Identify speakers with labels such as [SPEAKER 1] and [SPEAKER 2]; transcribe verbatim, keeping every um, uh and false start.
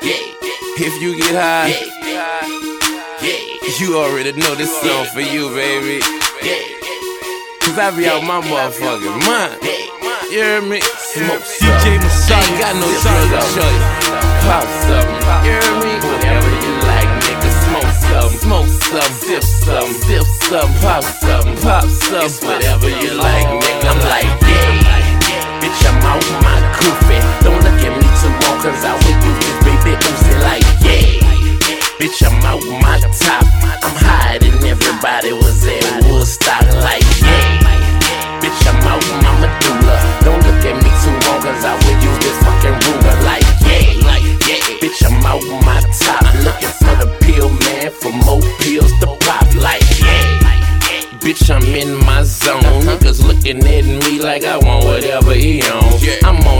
[SPEAKER 1] If you get high, you already know this song for you, baby. Cause I be out my motherfucking mind. You hear me? Smoke
[SPEAKER 2] D J Messiah.
[SPEAKER 1] Ain't got no drugs to show you. Pop something. You hear me? Whatever you like, nigga. Smoke something. Smoke something. Sip something. Sip something. Pop something. Pop something. It's whatever you like, nigga. I'm like, yeah. Bitch, I'm out my goofy. Don't look at me too long, cause I will use this baby Uzi like, yeah. Bitch, I'm out my top. I'm higher than everybody was at Woodstock like, yeah. Bitch, I'm out my medulla. Don't look at me too long, cause I will use this fucking ruler like, yeah. Like, yeah. Bitch, I'm out my top. Looking for the pill, man, for more pills to pop like, yeah. Bitch, I'm in my zone. Niggas looking at me like I want whatever he on. I'm on